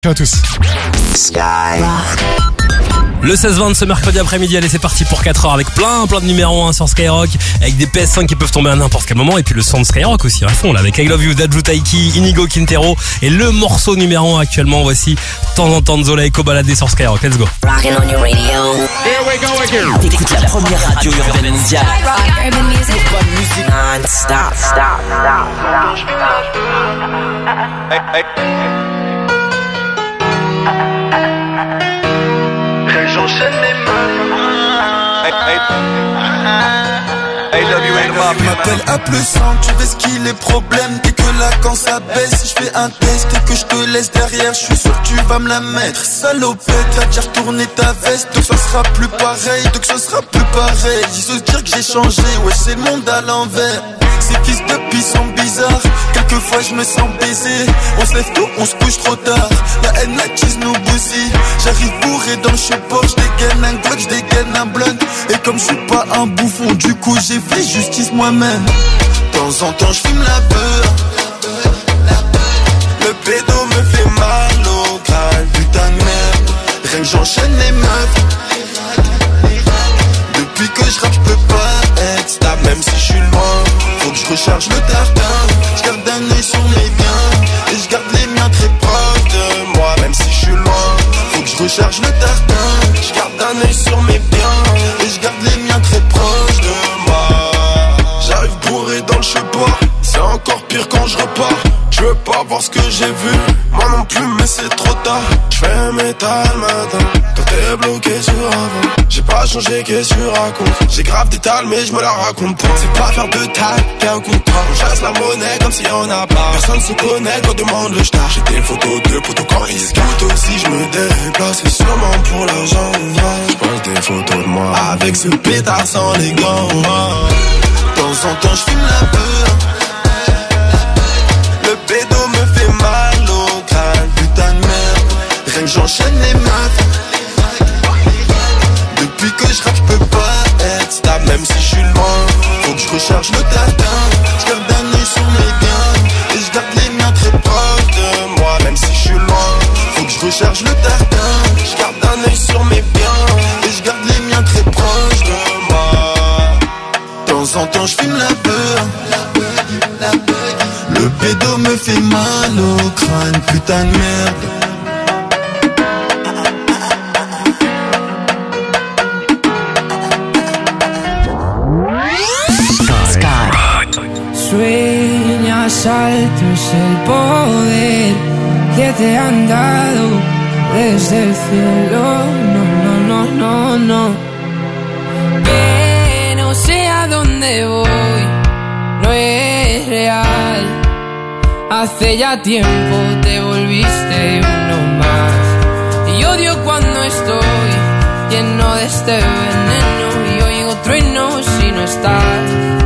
Ciao à tous. Le 16-20 ce mercredi après-midi, allez c'est parti pour 4 heures avec plein de numéros 1 sur Skyrock, avec des PS5 qui peuvent tomber à n'importe quel moment, et puis le son de Skyrock aussi à fond là, avec I Love You d'Adju Taiki, Inigo Quintero, et le morceau numéro 1 actuellement, voici de temps en temps Zola et Kobalade sur Skyrock. Let's go. Rockin' on your radio. Here we go again. T'écoutes la première radio urbaine mondiale. Rock urban music. Bonne musique non-stop. Hey. J'enchaîne les mains. Hey, love you, ain't Tu m'appelles à plus 100, tu vais ce qu'il est problème. Dès que là quand ça baisse, si je fais un test et que je te laisse derrière, je suis sûr que tu vas me la mettre. Salopette, t'as déjà retourné ta veste, donc ça sera plus pareil, Ils osent dire que j'ai changé, ouais c'est le monde à l'envers. Ces fils de pis sont bizarres, quelquefois je me sens baisé. On se lève tôt, on se couche trop tard. La haine, la tease nous bousille. J'arrive bourré dans le support, je dégaine un Glock, je dégaine un blunt. Et comme je suis pas un bouffon, du coup j'ai fait justice moi-même. De temps en temps je fume la peur. Le pédo me fait mal au crâne, putain de merde. Rien que j'enchaîne les meufs. Depuis que je rappe, je peux pas être stable, même si je suis loin. Faut que je recharge le tartin. Je garde un œil sur mes biens et je garde les miens très proches de moi, même si je suis loin. Faut que je recharge le tartin. Je garde un œil sur mes biens et je garde les miens très proches de moi. J'arrive bourré dans le chemin, c'est encore pire quand je repars. Je veux pas voir ce que j'ai vu, moi non plus mais c'est trop tard. J'fais métal matin, toi t'es bloqué sur avant. J'ai pas changé, qu'est-ce que tu racontes? J'ai grave des tales mais je me la raconte pas. C'est pas faire de taille, t'es un contrat. On chasse la monnaie comme si on a pas. Personne se connaît quand on demande le star. J'ai des photos de potos quand ils se gâtent aussi. Je me déplace, c'est sûrement pour l'argent. J'pose des photos de moi avec ce pétard sans les gants. De temps en temps j'fume la peur. Le pédo me fait mal au crâne, putain de merde. Rien que j'enchaîne les meufs. Depuis que je rappe, je peux pas être stable, même si je suis loin. Faut que je recharge le tartin. Je garde un œil sur mes biens et je garde les miens très proches de moi, même si je suis loin. Faut que je recharge le tartin. Je garde un œil sur mes biens et je garde les miens très proches de moi. De temps en temps, je fume la peur. Le pédo me fait mal au crâne, putain de merde. Sueñas alto es el poder que te han dado desde el cielo. No. Que no sé a dónde voy, no es real. Hace ya tiempo te volviste uno más. Y odio cuando estoy lleno de este veneno y oigo truenos si no estás.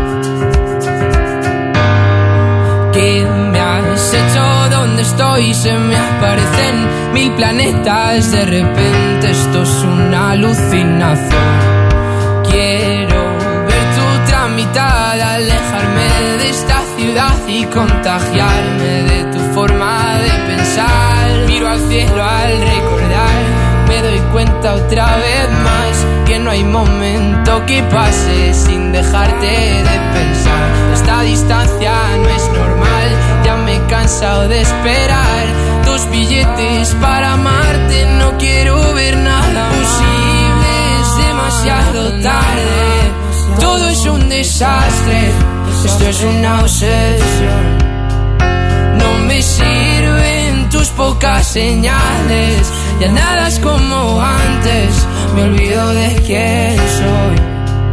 ¿Qué me has hecho? ¿Dónde estoy? Se me aparecen 1000 planetas. De repente esto es una alucinación. Quiero ver tu otra mitad, alejarme de esta ciudad y contagiarme de tu forma de pensar. Miro al cielo al recordar, me doy cuenta otra vez más que no hay momento que pase sin dejarte de pensar. Esta distancia no es normal, ya me he cansado de esperar. 2 billetes para amarte, no quiero ver nada posible, es demasiado tarde. Todo es un desastre, esto es una obsesión. No me sirven tus pocas señales, ya nada es como antes, me olvido de quién soy.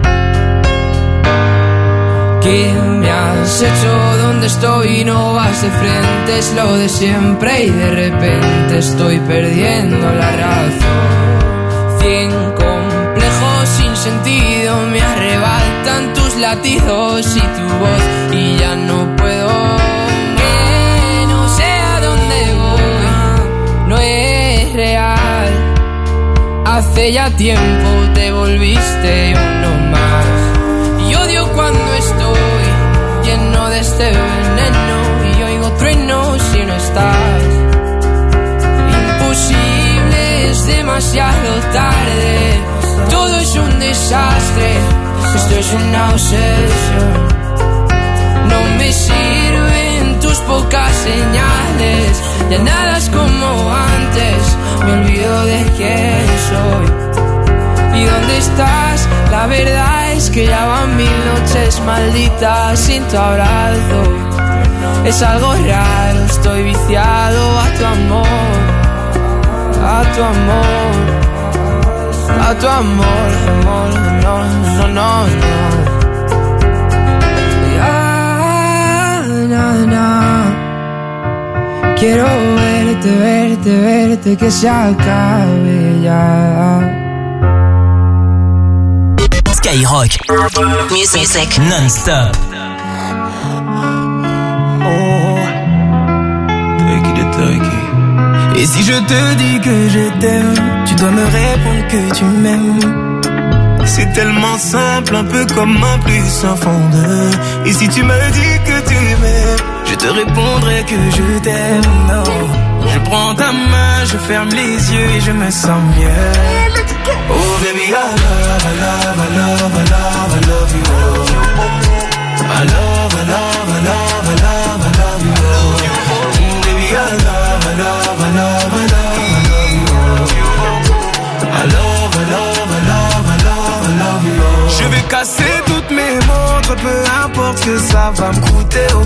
¿Qué me has hecho? ¿Dónde estoy? No vas de frente, es lo de siempre y de repente estoy perdiendo la razón. 100 complejos sin sentido me arrebatan tus latidos y tu voz y ya no puedo. Que no sé a dónde voy, no es real. Hace ya tiempo te volviste uno más. Y odio cuando estoy lleno de este veneno y oigo truenos si no estás. desastre, esto es una obsesión. No me sirven tus pocas señales, ya nada es como antes, me olvido de quién soy. ¿Y dónde estás? La verdad es que ya van 1000 noches malditas sin tu abrazo. Es algo raro, estoy viciado a tu amor, a tu amor, a tu amor, amor, no, no, no, no. Quiero verte, verte, verte, que se acabe ya. Skyrock, music non-stop. Et si je te dis que je t'aime, tu dois me répondre que tu m'aimes. C'est tellement simple, un peu comme un plus un fond de. Et si tu me dis que tu m'aimes, je te répondrai que je t'aime. Non, je prends ta main, je ferme les yeux et je me sens mieux. Oh baby, I love, I love, I love, I love, I love you. I love, I love, I love, I love, I love you. Baby, I love, I love, I love, I love, I love you. I love, I love, I love, I love, I love you. Je vais casser toutes mes montres, peu importe ce que ça va me coûter. Oh.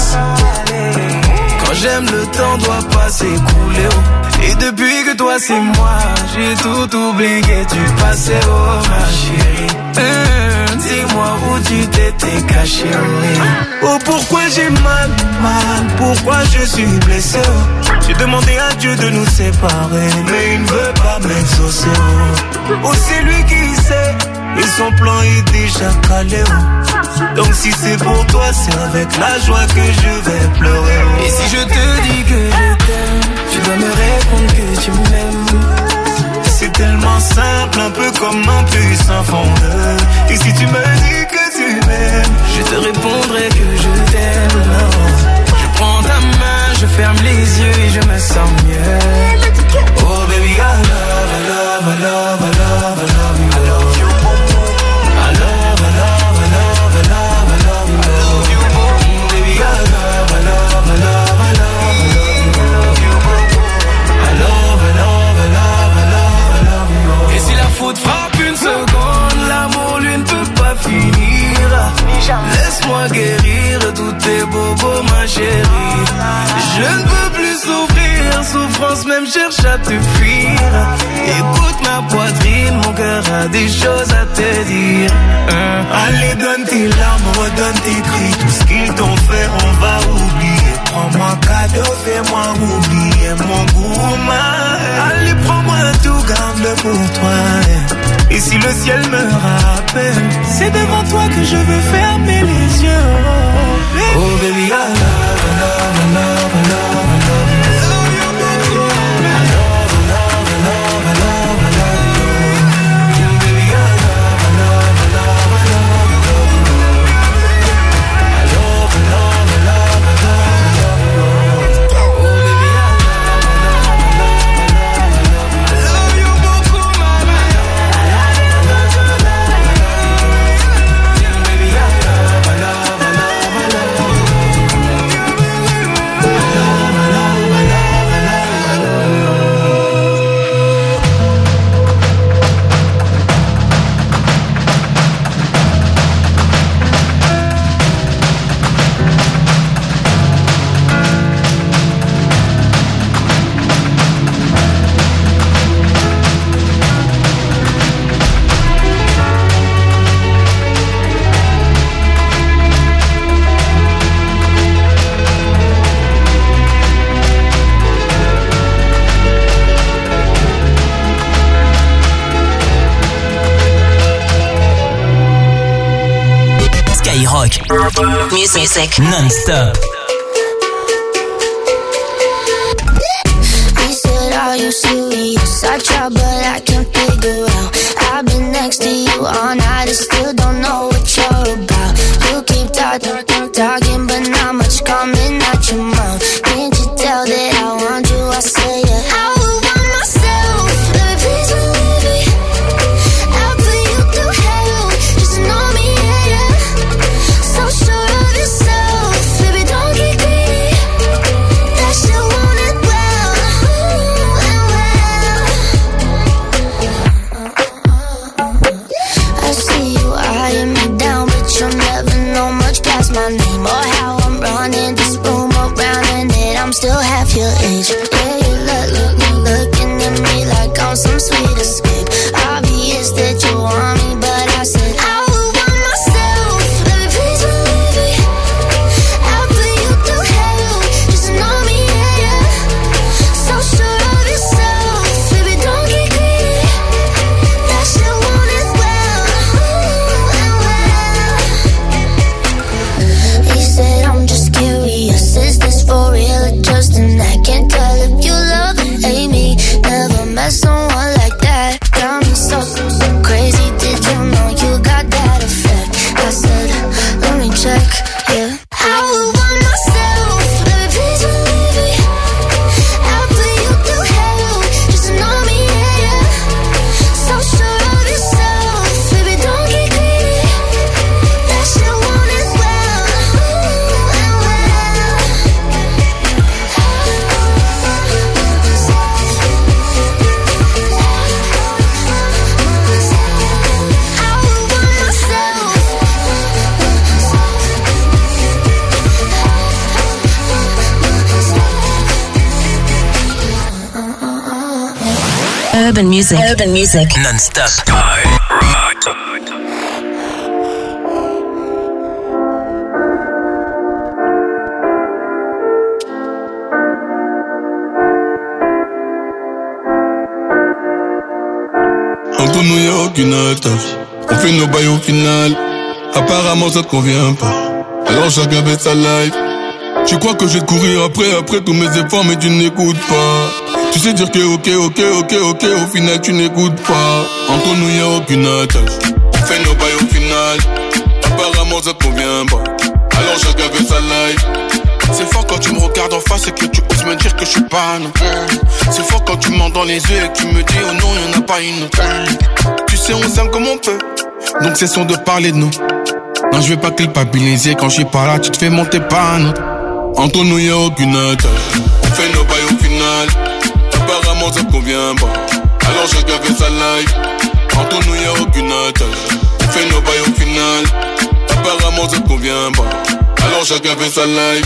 Quand j'aime, le temps doit pas s'écouler. Oh. Et depuis que toi c'est moi, j'ai tout oublié du passé. Oh ma chérie, dis-moi où tu t'étais caché. Oh pourquoi j'ai mal, mal, pourquoi je suis blessé. Oh. J'ai demandé à Dieu de nous séparer, mais il ne veut pas m'exaucer. Oh c'est lui qui sait, et son plan est déjà calé. Oh. Donc si c'est pour toi, c'est avec la joie que je vais pleurer. Oh. Et si je te dis que je t'aime, tu dois me répondre que tu m'aimes. C'est tellement simple, un peu comme un puissant fondeur. Et si tu me dis que tu m'aimes, je te répondrai que je t'aime. Non. Je prends ta main, je ferme les yeux et je me sens mieux. Oh baby, I love, I love, I love, I love, I love you. I love you. I love, I love, I love, I love, I love you. I love you. Baby, I love, I love, I love, I love, I love you. I love, I love, I love, I love, I love you. Et si la faute frappe une seconde, l'amour lui ne peut pas finir. Laisse-moi guérir tous tes bobos, ma chérie. Je ne peux plus souffrir, souffrance même cherche à te fuir. Écoute ma poitrine, mon cœur a des choses à te dire. Allez, donne tes larmes, redonne tes cris. Tout ce qu'ils t'ont fait, on va oublier. Prends-moi cadeau, fais-moi oublier mon goût. Allez, prends-moi tout, garde-le pour toi. Et si le ciel me rappelle, c'est devant toi que je veux fermer les yeux. Oh baby, I love, I love, I love, I love, I love you. I love, I love, I love, I love, I love you. Baby, I love, I love, I love, I love, I love you. I love, I love, I love, I love, I love you. Oh baby, I love, I love, I love, I love, I love you. I love you beaucoup, mama. I love, I love, I love, I love you. Baby, I love, I love, I love, I love you. Skyrock, music non-stop. I said, are you serious? I try but I can't figure out. I've been next to you all night and still don't know what you're about. You keep talking but not much coming out your mouth. Can't you tell that I want you? I say yeah. I would want myself. Let me please believe it. I'll put you through met someone like that. Got me so crazy, did you know you got that effect? I said, let me check, yeah. I would want myself, baby, please believe me. I'll put you through hell, just to know me, yeah, yeah. So sure of yourself, baby, don't get greedy. That shit won't end well, and well. I would want myself. Urban music. Non-stop. Entre nous y'a aucune attache. On fait nos bails au final. Apparemment ça te convient pas. Alors chacun fait sa life. Tu crois que je vais courir après tous mes efforts, mais tu n'écoutes pas. Tu sais dire que ok, au final tu n'écoutes pas. Entre nous y'a aucune attache. On fait nos bails au final. Apparemment ça te convient pas. Alors chacun fait sa life. C'est fort quand tu me regardes en face et que tu oses me dire que je suis pas non. C'est fort quand tu me mens dans les yeux et que tu me dis oh non y'en a pas une autre. Tu sais on s'aime comme on peut, donc cessons de parler de nous. Non je vais pas culpabiliser, quand je suis pas là tu te fais monter pas un autre. Entre nous y'a aucune attache. On fait nos bails au final. Apparemment ça te convient pas. Alors chacun fait sa life. Entre nous y'a aucune attache. On fait nos bails au final. Apparemment ça te convient pas. Alors chacun fait sa life.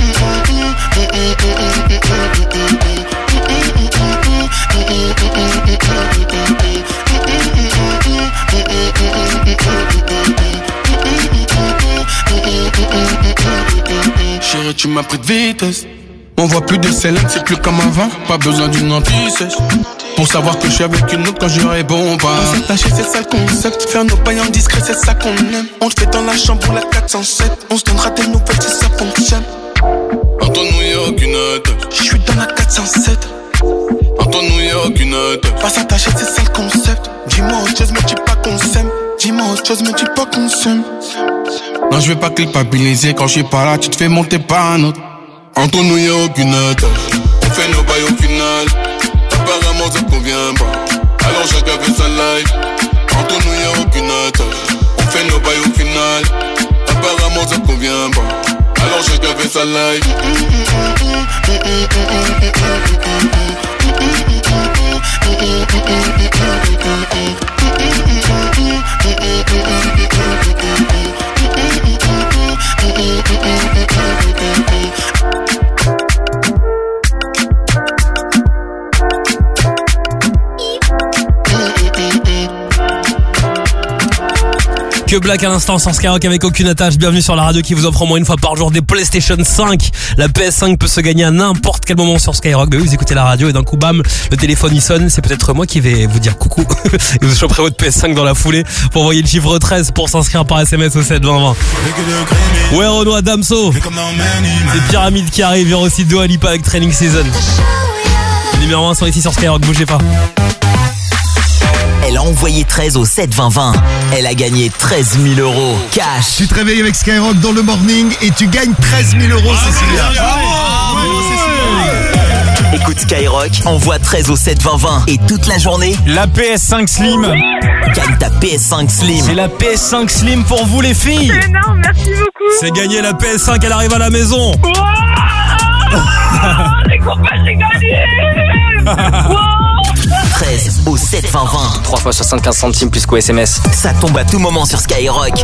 Chérie, tu m'as pris de vitesse. On voit plus de Célène, c'est plus comme avant. Pas besoin d'une anti-sèche pour savoir que je suis avec une autre quand je réponds pas. On s'attacher, c'est ça le concept. Faire nos pailles en discret, c'est ça qu'on aime. On le fait dans la chambre ou la 407. On se donnera des nouvelles si ça fonctionne. Entre nous y'a aucune attache. Je suis dans la 407. Entre nous y'a aucune attache. Pas s'attacher, c'est ça le concept. Dis-moi autre chose, mais dis pas qu'on s'aime. Dis-moi autre chose, mais dis pas qu'on s'aime. Non, je vais pas culpabiliser, quand je suis pas là, tu te fais monter pas un autre. Entre nous y'a aucune attache. On fait nos bails au final. Apparemment ça te convient pas. Alors chacun fait sa life. Entre nous y'a aucune attache. On fait nos bails au final. Apparemment ça te convient pas. Alors chacun fait sa life. Que Black à l'instant sur Skyrock avec aucune attache. Bienvenue sur la radio qui vous offre au moins une fois par jour des PlayStation 5. La PS5 peut se gagner à n'importe quel moment sur Skyrock. Vous écoutez la radio et d'un coup bam, le téléphone il sonne. C'est peut-être moi qui vais vous dire coucou. Et vous choperez votre PS5 dans la foulée pour envoyer le chiffre 13 pour s'inscrire par SMS au 7 20 20. Ouais, Renoir Damso. C'est Pyramide qui arrive. Il y aura aussi Dua Lipa avec Training Season. Le numéro 1 sont ici sur Skyrock. Bougez pas. Elle a envoyé 13 au 7 20 20. Elle a gagné 13 000 € cash. Tu te réveilles avec Skyrock dans le morning et tu gagnes 13 000 €, Cécilia. Écoute Skyrock, envoie 13 au 7 20 20 et toute la journée, la PS5 Slim. Gagne ta PS5 Slim. C'est la PS5 Slim pour vous les filles. C'est énorme, merci beaucoup. C'est gagné, la PS5, elle arrive à la maison. Les copains, j'ai gagné. 13 au 7 20 20. 3 fois 75 centimes plus qu'au SMS. Ça tombe à tout moment sur Skyrock.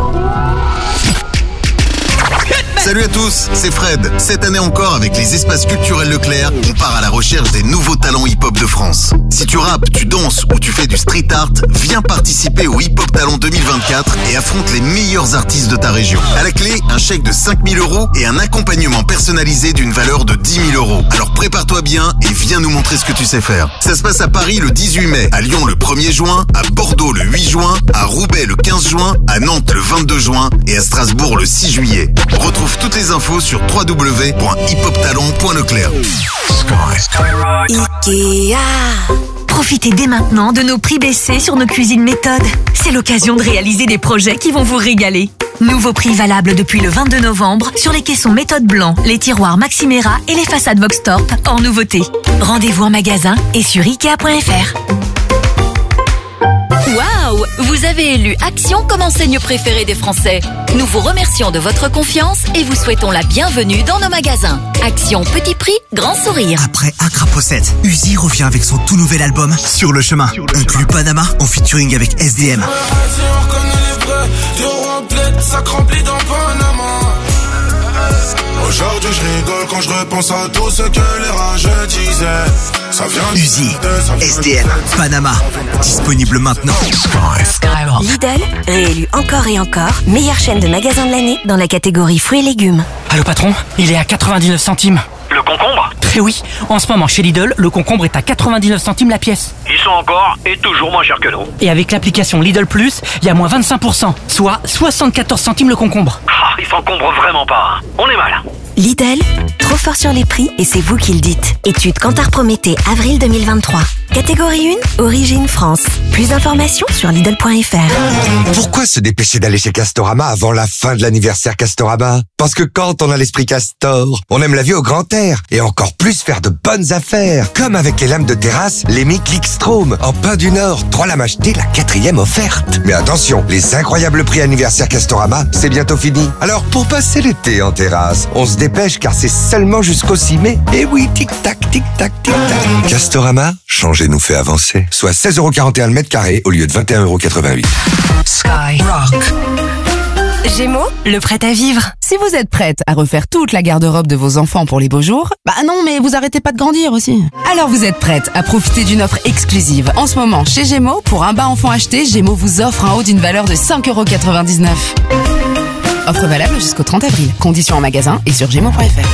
Salut à tous, c'est Fred. Cette année encore, avec les espaces culturels Leclerc, on part à la recherche des nouveaux talents hip-hop de France. Si tu rappes, tu danses ou tu fais du street art, viens participer au Hip Hop Talent 2024 et affronte les meilleurs artistes de ta région. À la clé, un chèque de 5 000 € et un accompagnement personnalisé d'une valeur de 10 000 €. Alors prépare-toi bien et viens nous montrer ce que tu sais faire. Ça se passe à Paris le 18 mai, à Lyon le 1er juin, à Bordeaux le 8 juin, à Roubaix le 15 juin, à Nantes le 22 juin et à Strasbourg le 6 juillet. Retrouve toutes les infos sur www.hiphoptalent.leclerc. Ikea. Profitez dès maintenant de nos prix baissés sur nos cuisines méthodes. C'est l'occasion de réaliser des projets qui vont vous régaler. Nouveau prix valable depuis le 22 novembre sur les caissons méthode blanc, les tiroirs Maximera et les façades Voxtorp en nouveauté. Rendez-vous en magasin et sur Ikea.fr. Waouh! Vous avez élu Action comme enseigne préférée des Français. Nous vous remercions de votre confiance et vous souhaitons la bienvenue dans nos magasins. Action petit prix, grand sourire. Après Accra Possède, Uzi revient avec son tout nouvel album Sur le chemin. Inclut Panama en featuring avec SDM. Aujourd'hui je rigole quand je repense à tout ce que les rageux disaient. Ça vient Uzi, SDM, Panama, disponible maintenant. Lidl, réélu encore et encore meilleure chaîne de magasins de l'année dans la catégorie fruits et légumes. Allô patron, il est à 99 centimes. Le concombre ? Eh oui, en ce moment chez Lidl, le concombre est à 99 centimes la pièce. Ils sont encore et toujours moins chers que nous. Et avec l'application Lidl Plus, il y a moins 25%, soit 74 centimes le concombre. Ah, ils s'encombrent vraiment pas. On est mal. Lidl, trop fort sur les prix et c'est vous qui le dites. Étude Kantar Prométhée, avril 2023. Catégorie 1, origine France. Plus d'informations sur Lidl.fr. Pourquoi se dépêcher d'aller chez Castorama avant la fin de l'anniversaire Castorama? Parce que quand on a l'esprit Castor, on aime la vie au grand air et encore plus faire de bonnes affaires. Comme avec les lames de terrasse, les Clickstrom en pain du Nord. 3 lames achetées, la 4e offerte. Mais attention, les incroyables prix anniversaire Castorama, c'est bientôt fini. Alors pour passer l'été en terrasse, on se dépêche car c'est seulement jusqu'au 6 mai. Et oui, tic-tac, tic-tac, tic-tac. Castorama, changer nous fait avancer. Soit 16,41€ le mètre carré au lieu de 21,88€. Skyrock. Gémeaux, le prêt à vivre. Si vous êtes prête à refaire toute la garde-robe de vos enfants pour les beaux jours, bah non, mais vous arrêtez pas de grandir aussi. Alors vous êtes prête à profiter d'une offre exclusive. En ce moment, chez Gémeaux, pour un bas enfant acheté, Gémeaux vous offre un haut d'une valeur de 5,99€. Offre valable jusqu'au 30 avril. Conditions en magasin et sur Gémeaux.fr.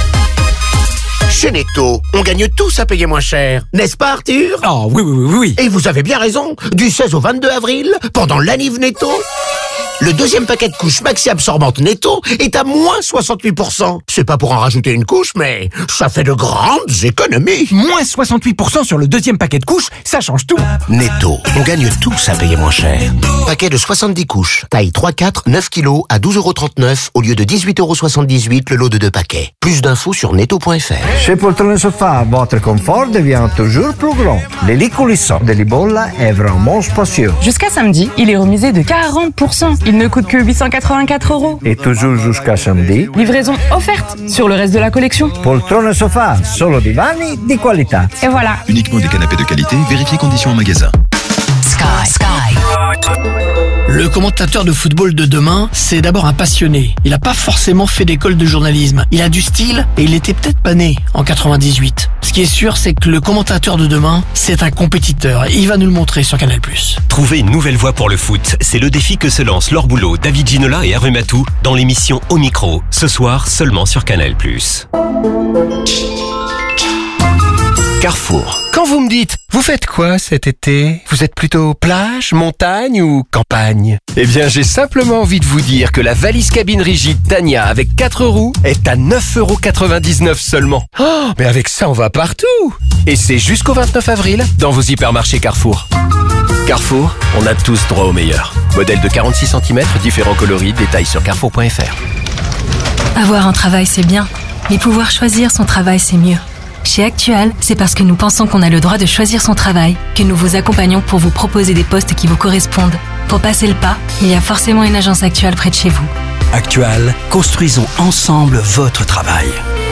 Chez Netto, on gagne tous à payer moins cher. N'est-ce pas, Arthur? Oh, oui. Et vous avez bien raison. Du 16 au 22 avril, pendant l'anniv Netto, le deuxième paquet de couches maxi absorbantes Netto est à moins 68%. C'est pas pour en rajouter une couche, mais ça fait de grandes économies. Moins 68% sur le deuxième paquet de couches, ça change tout. Netto, on gagne tous à payer moins cher. Paquet de 70 couches, taille 3-4, 9 kg à 12,39€ au lieu de 18,78€ le lot de 2 paquets. Plus d'infos sur netto.fr. Chez Poltrone Sofa, votre confort devient toujours plus grand. Les lits coulissants de Libolla est vraiment spacieux. Jusqu'à samedi, il est remisé de 40%. Il ne coûte que 884€. Et toujours jusqu'à samedi, livraison offerte sur le reste de la collection. Poltrone Sofa, solo divani di qualità. Et voilà. Uniquement des canapés de qualité, vérifiez conditions en magasin. Sky. Le commentateur de football de demain, c'est d'abord un passionné. Il n'a pas forcément fait d'école de journalisme. Il a du style et il était peut-être pas né en 98. Ce qui est sûr, c'est que le commentateur de demain, c'est un compétiteur. Il va nous le montrer sur Canal+. Trouver une nouvelle voie pour le foot, c'est le défi que se lancent Laure Boulot, David Ginola et Hervé Matou dans l'émission Au Micro, ce soir seulement sur Canal+. Carrefour. Quand vous me dites, vous faites quoi cet été? Vous êtes plutôt plage, montagne ou campagne? Eh bien, j'ai simplement envie de vous dire que la valise cabine rigide Tania avec 4 roues est à 9,99€ seulement. Oh, mais avec ça, on va partout! Et c'est jusqu'au 29 avril dans vos hypermarchés Carrefour. Carrefour, on a tous droit au meilleur. Modèle de 46 cm, différents coloris, détails sur carrefour.fr. Avoir un travail, c'est bien, mais pouvoir choisir son travail, c'est mieux. Chez Actual, c'est parce que nous pensons qu'on a le droit de choisir son travail que nous vous accompagnons pour vous proposer des postes qui vous correspondent. Pour passer le pas, il y a forcément une agence Actual près de chez vous. Actual, construisons ensemble votre travail.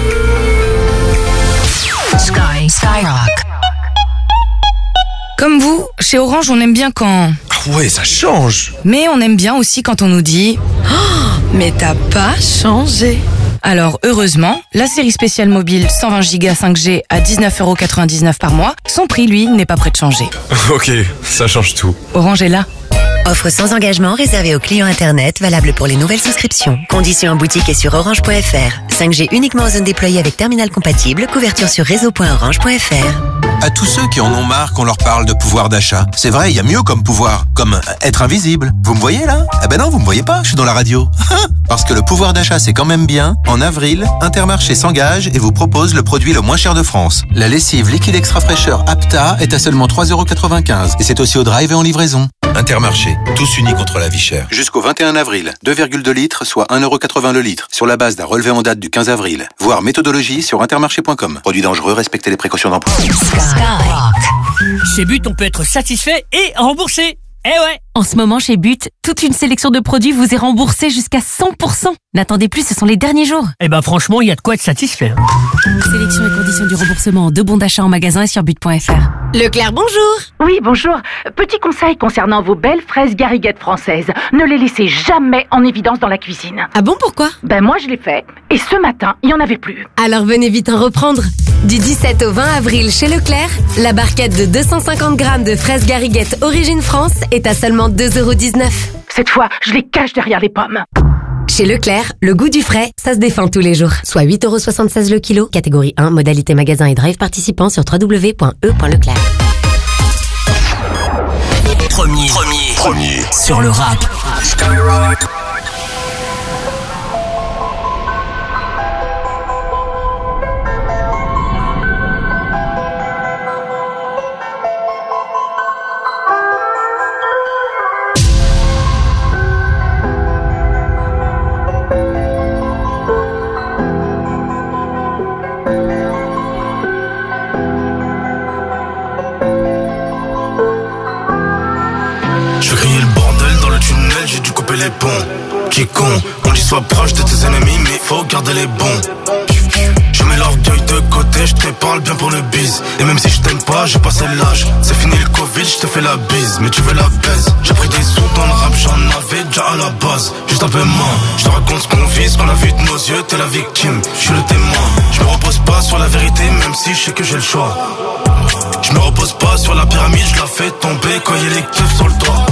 Skyrock. Comme vous, chez Orange, on aime bien quand... Ah ouais, ça change. Mais on aime bien aussi quand on nous dit oh, mais t'as pas changé. Alors, heureusement, la série spéciale mobile 120 Go 5G à 19,99€ par mois, son prix, lui, n'est pas prêt de changer. Ok, ça change tout. Orange est là. Offre sans engagement réservée aux clients Internet, valable pour les nouvelles souscriptions. Conditions en boutique et sur orange.fr. 5G uniquement en zone déployée avec terminal compatible, couverture sur réseau.orange.fr. À tous ceux qui en ont marre qu'on leur parle de pouvoir d'achat. C'est vrai, il y a mieux comme pouvoir, comme être invisible. Vous me voyez là? Ah ben non, vous me voyez pas, je suis dans la radio. Parce que le pouvoir d'achat c'est quand même bien. En avril, Intermarché s'engage et vous propose le produit le moins cher de France. La lessive liquide extra fraîcheur Apta est à seulement 3,95 € et c'est aussi au drive et en livraison. Intermarché, tous unis contre la vie chère. Jusqu'au 21 avril, 2,2 litres, soit 1,80 € le litre, sur la base d'un relevé en date du 15 avril. Voir méthodologie sur intermarché.com. Produit dangereux, respectez les précautions d'emploi. Chez But, on peut être satisfait et remboursé. Eh ouais! En ce moment, chez But, toute une sélection de produits vous est remboursée jusqu'à 100%. N'attendez plus, ce sont les derniers jours. Eh ben franchement, il y a de quoi être satisfait. Sélection et conditions du remboursement, 2 bons d'achat en magasin et sur but.fr. Leclerc, bonjour. Oui, bonjour. Petit conseil concernant vos belles fraises gariguettes françaises. Ne les laissez jamais en évidence dans la cuisine. Ah bon, pourquoi? Ben moi, je l'ai fait. Et ce matin, il n'y en avait plus. Alors venez vite en reprendre. Du 17 au 20 avril chez Leclerc, la barquette de 250 grammes de fraises gariguettes Origine France est à seulement 2,19 €. Cette fois, je les cache derrière les pommes. Chez Leclerc, le goût du frais, ça se défend tous les jours. Soit 8,76 € le kilo, catégorie 1, modalité magasin et drive participant sur www.e.leclerc. Premier sur le rap. Les ponts, qui con, on dit sois proche de tes ennemis, mais faut garder les bons. Je mets l'orgueil de côté, je te parle bien pour le bise. Et même si je t'aime pas, j'ai passé l'âge. C'est fini le Covid, je te fais la bise, mais tu veux la baise. J'ai pris des sous dans le rap, j'en avais déjà à la base. Juste un peu moins, je te raconte ce qu'on vit, ce qu'on a vu de nos yeux, t'es la victime, je suis le témoin. Je me repose pas sur la vérité, même si je sais que j'ai le choix. Je me repose pas sur la pyramide, je la fais tomber quand y'a les keufs sur le toit.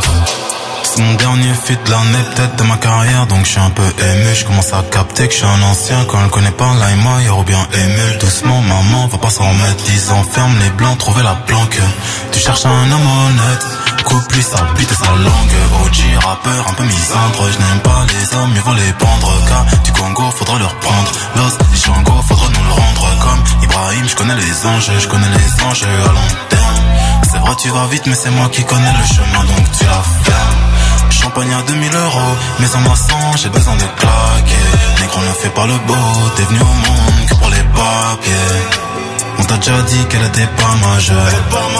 C'est mon dernier feat de l'année, peut-être de ma carrière, donc je suis un peu ému. Je commence à capter que je suis un ancien. Quand elle connaît pas l'Aïma, ou bien ému. Doucement, maman, va pas s'en remettre. 10 ans, ferme les blancs, trouver la planque. Tu cherches un homme honnête, coupe lui sa bite et sa langue. OG, rappeur, un peu misandre. Je n'aime pas les hommes, mieux vaut les pendre. Car du Congo, faudra leur prendre. Los, les Chango, faudra nous le rendre. Comme Ibrahim, je connais les anges, je connais les anges à long terme. C'est vrai, tu vas vite, mais c'est moi qui connais le chemin, donc tu la fermes. Champagne à 2000 €, mais en ma sang, j'ai besoin de claquer. Négro ne fait pas le beau, t'es venu au monde que pour les papiers. On t'a déjà dit qu'elle était pas majeure.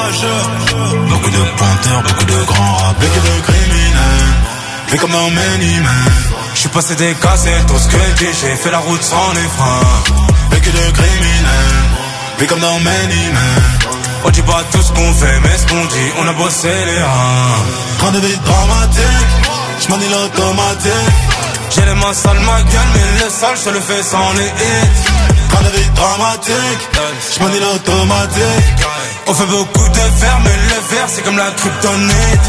Beaucoup de pointeurs, beaucoup de grands rappeurs. Beaucoup de criminels, vu comme dans Many Men. J'suis passé des cassettes, tout ce que j'ai dit, j'ai fait la route sans les freins. Beaucoup de criminels, vu comme dans Many Men. On dit pas tout ce qu'on fait, mais ce qu'on dit, on a bossé les reins. Train de vie dramatique, j'manie l'automatique. J'ai les mains sales, ma gueule, mais le sale, je le fais sans les hits. Train de vie dramatique, j'manie l'automatique. On fait beaucoup de fer, mais le fer, c'est comme la kryptonite.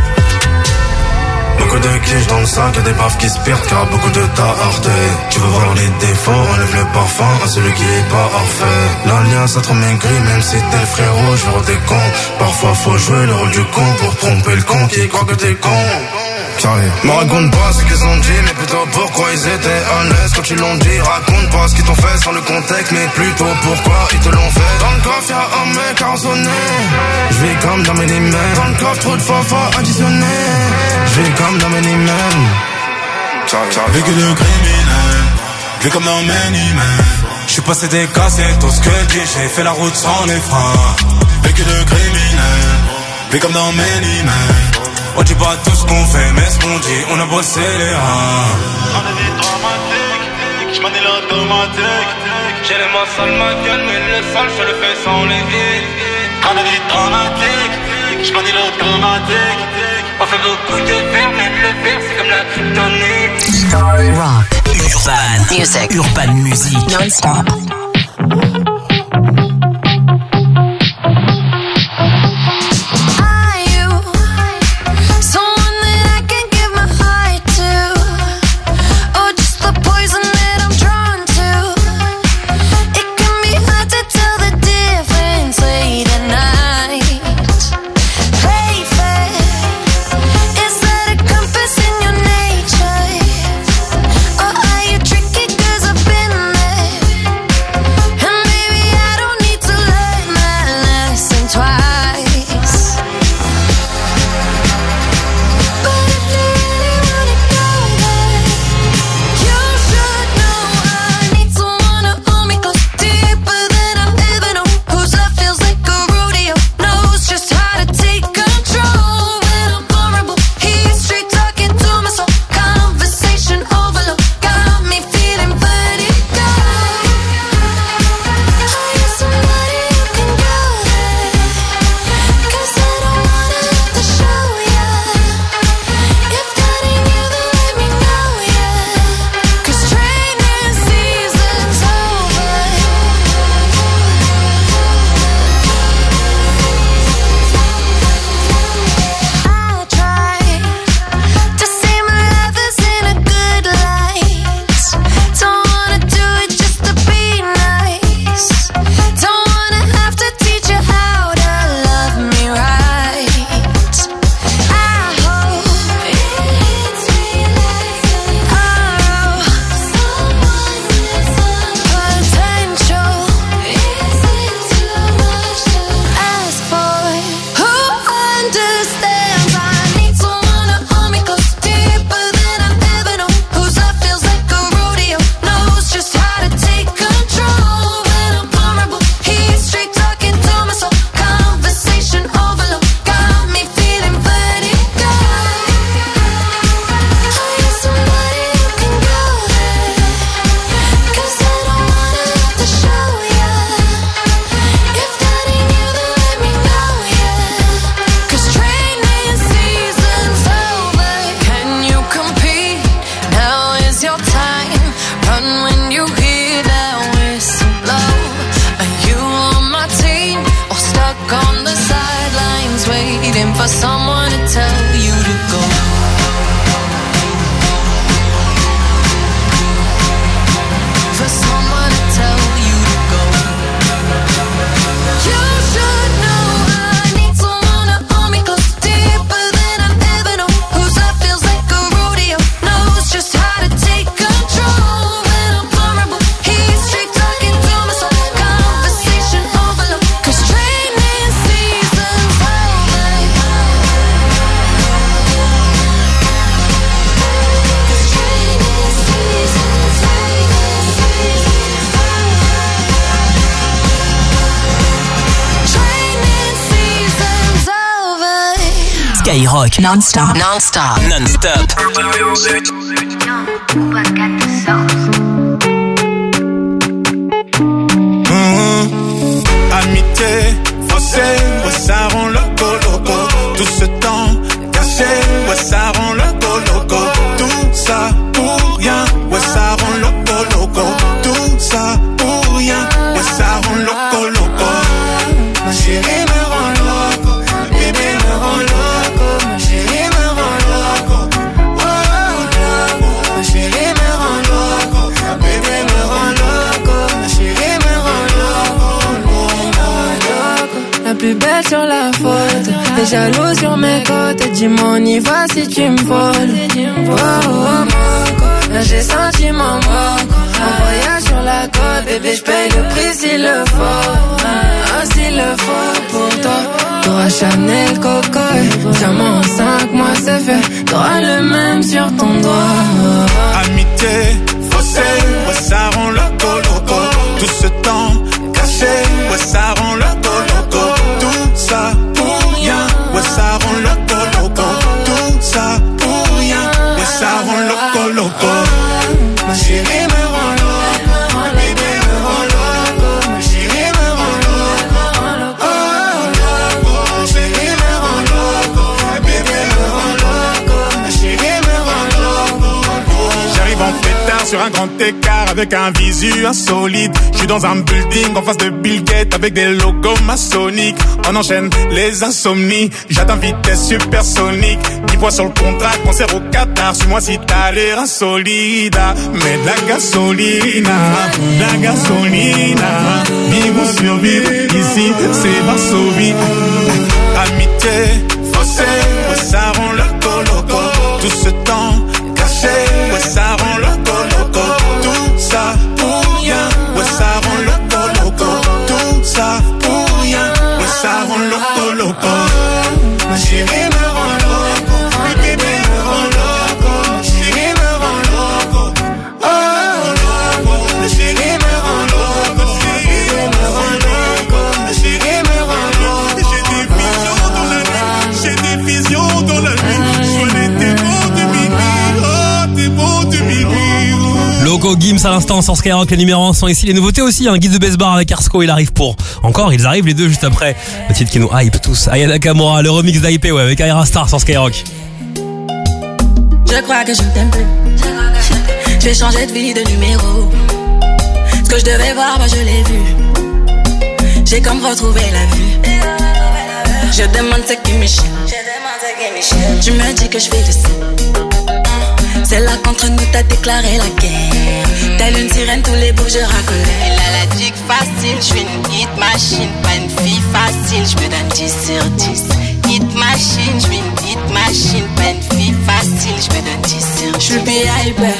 Beaucoup de clichés dans le sac, y'a des baffes qui se perdent car beaucoup de t'as. Tu veux voir les défauts, enlève le parfum à celui qui est pas parfait. L'alliance a trop maigri, même si t'es le frérot, je veux des cons. Parfois faut jouer le rôle du con pour tromper le con qui croit que t'es con. Me raconte pas ce qu'ils ont dit, mais plutôt pourquoi ils étaient à l'aise quand ils l'ont dit. Raconte pas ce qu'ils t'ont fait sans le contexte, mais plutôt pourquoi ils te l'ont fait. Dans le coffre y'a un mec arraisonné, j'vis comme dans Many Men. Dans le coffre trop de fois additionné, j'vis comme dans Many Men. Vécu de criminel, vu comme dans Many Men. J'suis passé des cassettes, tout ce que je dis, j'ai fait la route sans les freins. Vécu de criminel, vu comme dans Many Men. On dit pas tout ce qu'on fait, mais ce qu'on dit, on a bossé les reins. On a des dramatiques, j'manie l'automatique. J'ai les mains sales, ma gueule, mais le sale, je le fais sans les hits. On a des dramatiques, j'manie l'automatique. On fait beaucoup de fer, mais le fer, c'est comme la kryptonite. Rock, urban music, non-stop. Say Skyrock. Non-stop. Non-stop. Non-stop. Amitié, faussée, ouais, ça rend loco. Tout ce temps caché, ouais, ça rend loco. Tout ça pour rien, ouais, ça rend loco. Tout ça pour rien, ouais, ça rend loco. Ma chérie me rend loco, bébé me rend loco. Ma chérie me rend loco, ma chérie me rend loco, bébé me rend loco. Ma chérie me rend loco. La plus belle sur la photo, t'es jaloux sur mes côtes. Dis-moi on y va si tu me voles. Là j'ai senti mon moco. Un voyage sur la côte, bébé j'paye le prix s'il le faut. S'il le faut pour toi. T'auras Chanel, Coco, diamant en 5 mois c'est fait. T'auras le même sur ton doigt. Amitié, faussée, ouais, ça rend loco. Tout ce temps caché, ouais, ça rend loco. Tout ça pour rien, ouais, ça rend loco. Tout ça pour rien, ouais, ça rend loco. Ma chérie me rend loco, bébé me rend loco. Ma chérie me rend loco, ma chérie me rend loco. Bébé me rend loco, ma chérie me rend loco. J'arrive en pétard sur un grand écart avec un visu insolite. J'suis dans un building en face de Bill Gates avec des logos maçonniques. On enchaîne les insomnies, j'atteins vitesse supersonique. 10 points sur le contrat, concert au Qatar. Suis-moi si t'as l'air insolide. Mais de la gasolina, vivre ou survivre, ici c'est Varsovie. Amitié, faussée, ouais, ça rend loco. Tout ce temps caché, ouais, ça rend loco. Tout ça pour rien, ouais, ça rend loco. Tout ça pour rien, ouais, ça rend loco. Ma chérie me rend loco, ma bébé me rend loco. Ma chérie me rend loco, ma chérie me rend loco. Ma chérie me rend loco, ma chérie me rend loco. J'ai des visions dans la nuit, je vois les démons de minuit, démons de minuit. Loco Gims à l'instant sur Skyrock, les numéros 1 sont ici. Les nouveautés aussi, un guide de best bar avec Arsco, il arrive pour encore, ils arrivent les deux juste après. Le titre qui nous hype tous, Aya Nakamura, le remix d'Hype, ouais, avec Aira Star sur Skyrock. Je crois que je ne t'aime plus. Je vais changer de vie, de numéro. Ce que je devais voir, moi je l'ai vu. J'ai comme retrouvé la vue. Je demande ce qui m'échappe. Tu me dis que je fais de ça. C'est là qu'entre nous t'as déclaré la guerre. Telle une sirène, tous les bouts je racolais. Elle a la dick facile, je suis une hit machine. Pas une fille facile, je me donne 10 sur 10. Hit machine, je suis une hit machine. Pas une fille facile, je me donne 10 sur 10. Je suis hyper.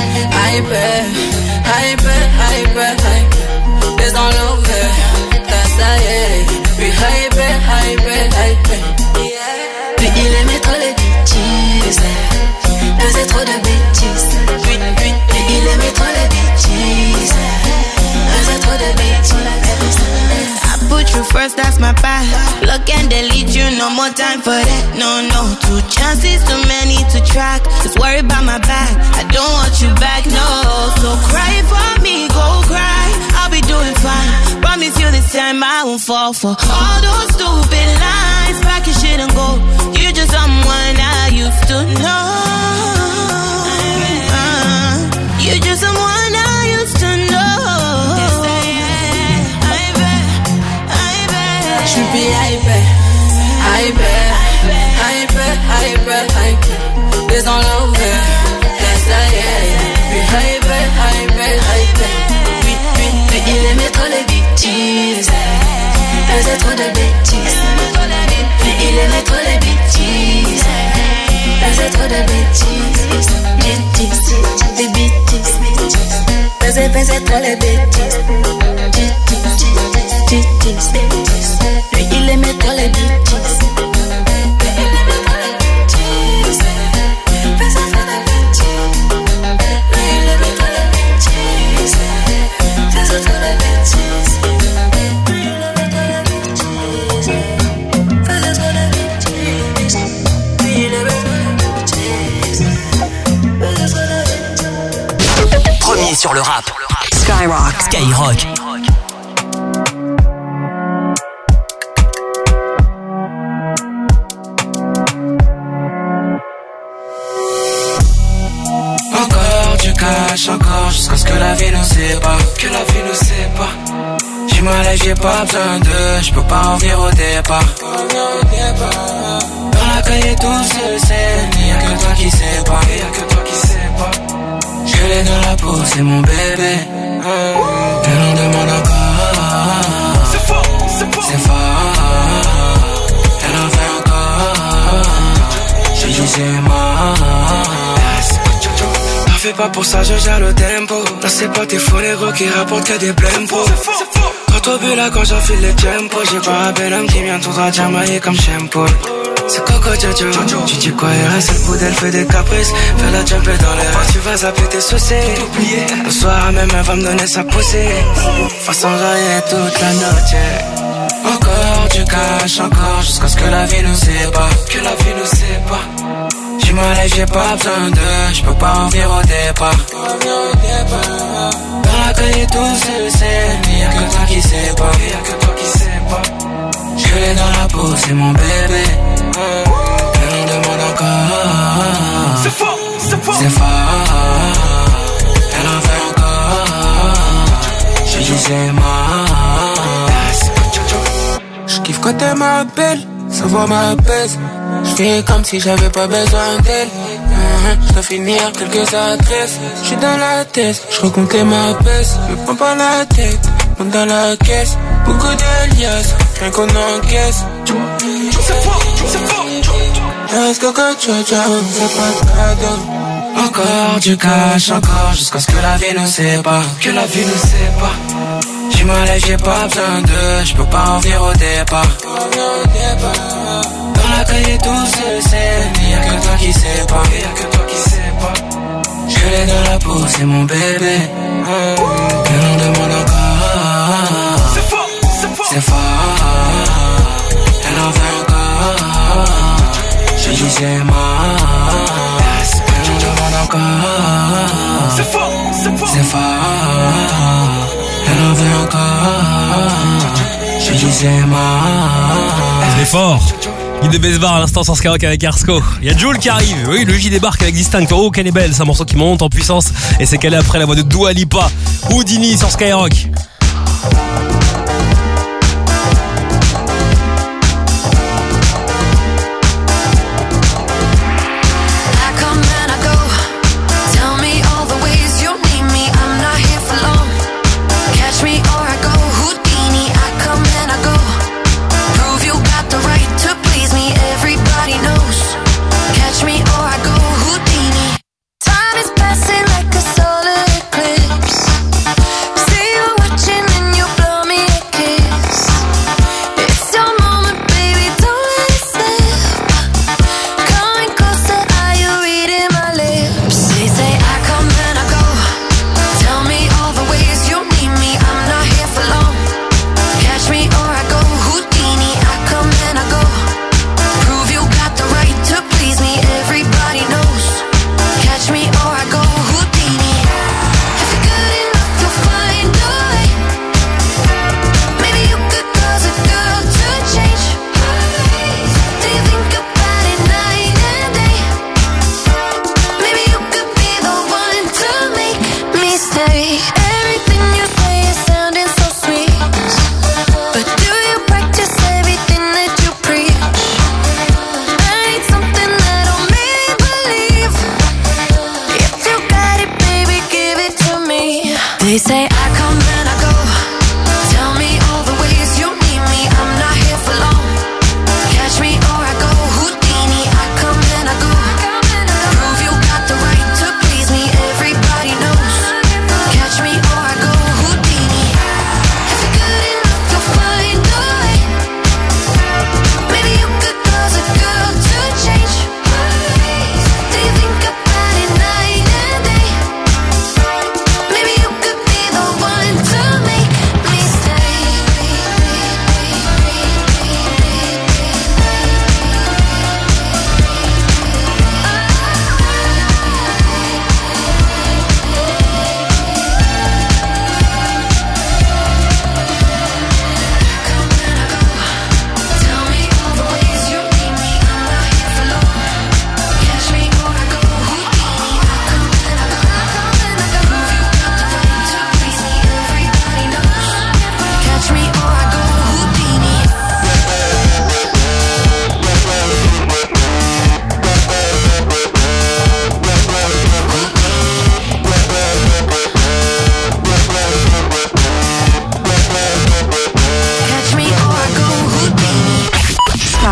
It's all over, that's ça y est. Puis hyper. Puis il aimait trop les bêtises. Faisait trop de bêtises. Puis il aimait trop les bêtises. Faisait trop de bêtises. I put you first, that's my path. Look and delete you, no more time for that. No, 2 chances, too many to track. Just worry about my back, I don't want you back, no. So cry for me, go cry. I'll be doing fine. Promise you this time I won't fall for all those stupid lines. Pack your shit and go. You're just someone I used to know. You're just someone I used to know. Je suis hyper. It's all over, that's ça y est. Puis hyper. Puis il aimait trop les bêtises. Faisait trop de bêtises. Puis il aimait trop les bêtises. Faisait trop de bêtises. Des bêtises. Faisait trop les bêtises. Lui il aimait trop les bêtises. le rap. Skyrock. Encore du cash, encore jusqu'à ce que la vie nous sépare. Que la vie nous sépare. J'ai mal et j'ai pas besoin d'eux, je peux pas en venir au départ. Dans la cahier tout se sait, y'a que toi qui sais pas. Je l'ai dans la peau, c'est mon bébé. Elle en demande encore. C'est fort. Elle en veut encore. J'ai dit c'est mort. T'en fais pas pour ça, je gère le tempo. Là c'est pas tes faux négros qui rapportent que des blempos. Quand au but là, quand j'enfile les tempos, j'ai pas un bel homme qui vient tout droit jamailler comme shampoo. C'est Coco Jojo. Tu dis quoi, il reste le bout d'elle fait des caprices. Fais la jumper dans les reins, tu vas zapper tes soucis. Le soir même elle va me donner sa poussée. Façon railler toute la noche. Encore du cash, encore jusqu'à ce que la vie nous sépare. Que la vie nous sépare. J'ai mal et j'ai pas besoin d'eux, je peux pas en venir au départ. Dans la cahier tout se sait, y'a que toi qui sais pas. Je l'ai dans la peau, c'est mon bébé. Elle en demande encore. C'est fort. Elle en veut encore. J'ai dit c'est mort. Je kiffe quand elle m'appelle, sa voix m'apaise. Je fais comme si j'avais pas besoin d'elle. Je dois finir quelques adresses. Je suis dans la tête, je recompte ma pèse. Me prends pas la tête, monte dans la caisse. Beaucoup d'alias, rien qu'on encaisse. C'est fort. Est-ce que c'est pas cadeau? Encore du cash, encore jusqu'à ce que la vie nous sépare. Que la vie nous sépare. J'ai mal et j'ai pas besoin d'eux, je peux pas en venir au départ. Dans la cahier tout se sait, y'a que toi qui sais pas. Je l'ai dans la peau, c'est mon bébé. Elle en demande encore. C'est fort. Elle en veut encore. J'ai dit c'est mort. Elle en demande encore. C'est fort. Elle en veut encore. J'ai dit c'est mort. C'est fort. Guy de Besbar à l'instant sur Skyrock avec Arsco. Il y a Jul qui arrive. Oui, le J débarque avec Distinct. Oh, qu'elle est belle. C'est un morceau qui monte en puissance. Et c'est qu'elle est après la voix de Dua Lipa. Houdini sur Skyrock. Time is passing like a solar eclipse. See what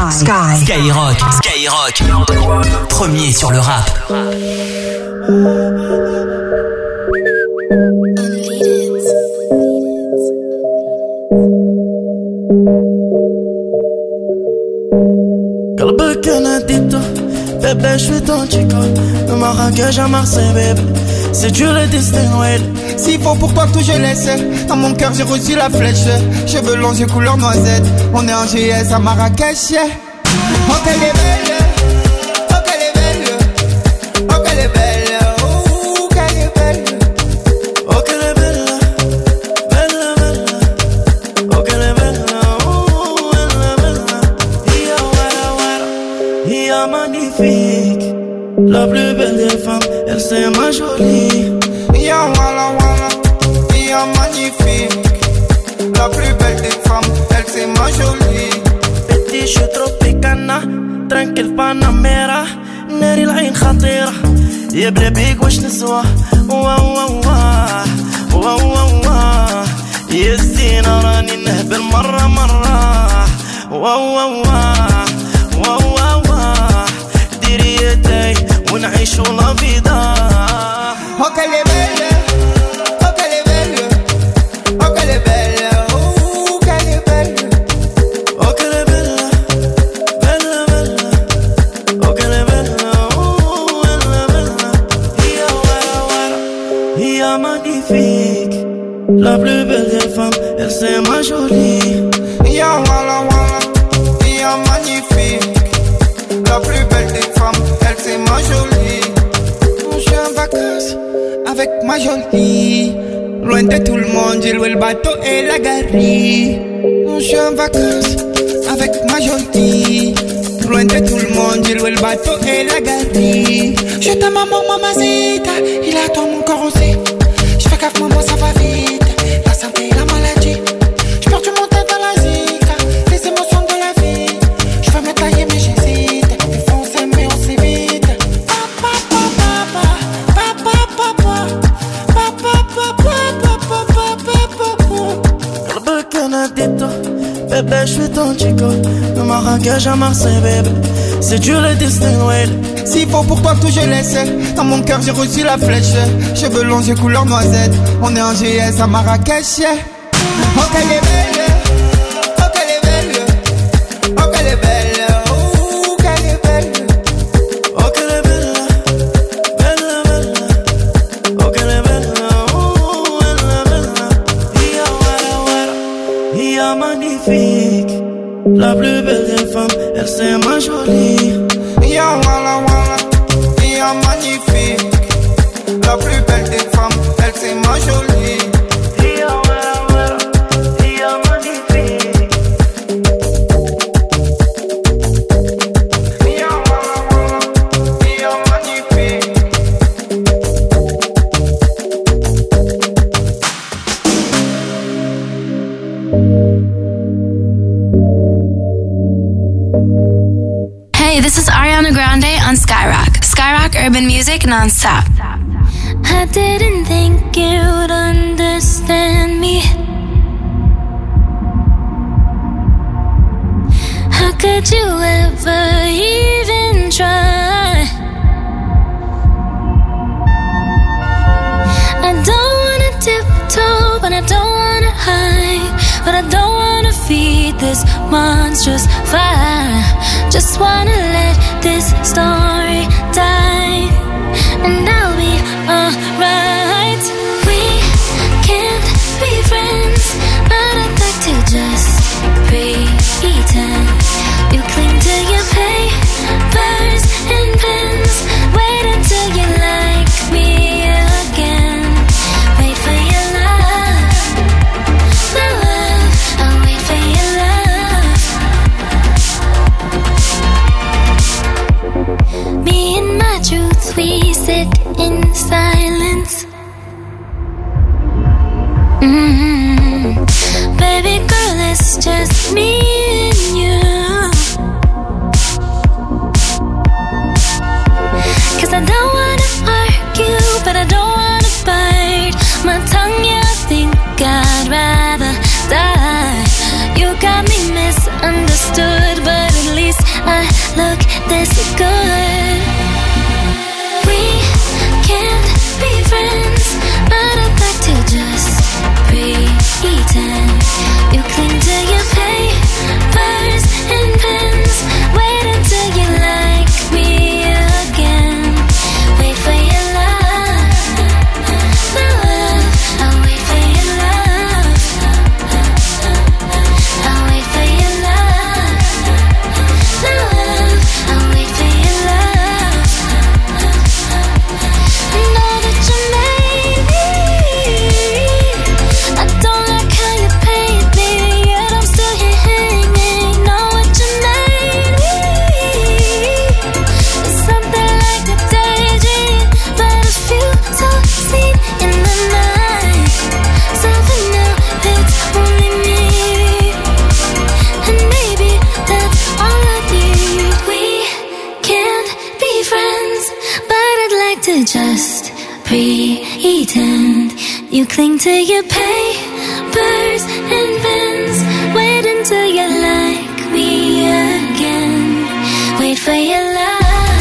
Skyrock. Premier sur le rap. قلبك انا اديته bébé je suis ton chico de Marrakech à Marseille bébé c'est Dieu le destin ouais. S'il faut pour toi tout je laisse. Dans mon cœur j'ai reçu la flèche. Cheveux longs j'ai couleur noisette. On est en GS à Marrakech. Oh qu'elle est belle. Oh qu'elle est belle. Oh qu'elle est belle. Oh qu'elle est belle. Oh qu'elle est belle. Belle belle. Oh qu'elle est belle. Oh belle belle. Ia wara wara. Ia magnifique. La plus belle des femmes. Elle c'est ma jolie. Ia wala wala. Ia magnifique. La plus belle des femmes. Elle c'est ma jolie. Petit je tropicana. Tranquille Panamera. ناري العين خطيرة يا بلا بيك واش نسوى واو واو واو واو يا زينة راني نهبل مرة واو واو واو ديري يدي ونعيشو لا فيدا Oh qu'elle est belle. Oh qu'elle est belle. Oh qu'elle est belle. Oh qu'elle est belle. Oh qu'elle est belle. Belle belle. Oh qu'elle est belle. Oh belle belle. Ia wara wara. Ia magnifique. La plus belle des femmes. Elle c'est ma jolie. Ia wala wala. Ia magnifique. La plus belle des femmes. Elle c'est ma jolie. Je suis en vacances avec ma jolie. Loin de tout le monde, j'ai loué le bateau et la galerie. Je suis en vacances avec ma jolie. Loin de tout le monde, j'ai loué le bateau et la galerie. Je t'aime maman, mamacita. Il attend mon corps aussi. Je fais gaffe maman, ça va vite. La santé et la maladie. Je perds du mon temps dans la zika. Les émotions de la vie. Je veux me tailler mais j'hésite. Des fois on s'aime mais on s'évite. قلبك انا اديته bébé je suis ton chico de Marrakech à Marseille bébé c'est Dieu le destin ouais. S'il faut pour toi tout je laisse. Dans mon cœur j'ai reçu la flèche. Cheveux longs j'ai couleur noisette. On est en GS à Marrakech. Oh qu'elle est belle. Oh qu'elle est belle. Oh qu'elle est belle. Oh qu'elle est belle. Oh qu'elle est belle. Belle belle. Oh qu'elle est belle. Oh belle belle. Ia wara wara. Ia magnifique. La plus belle des femmes. Elle c'est ma jolie. Ia wala wala. Ia magnifique. La plus belle des femmes. Elle c'est ma jolie. Ia wara wara. Ia magnifique. Ia wala wala. Ia magnifique. Hey, this is Ariana Grande on Skyrock. Skyrock Urban Music non-stop. I didn't think you'd understand me. How could you ever even try? I don't wanna tiptoe, but I don't wanna hide. But I don't wanna feed this monstrous fire. Just wanna let this story die, and I'll be alright. We can't be friends, but I'd like to just pretend. You cling to your papers and pens. Wait until you like me again. Wait for your love, my love. I'll wait for your love. Me and my truth, we sit in silence. Baby girl, it's just me and you. 'Cause I don't wanna argue, but I don't wanna bite my tongue, yeah, I think I'd rather die. You got me misunderstood, but at least to just pretend. You cling to your papers and pens. Wait until you like me again. Wait for your love.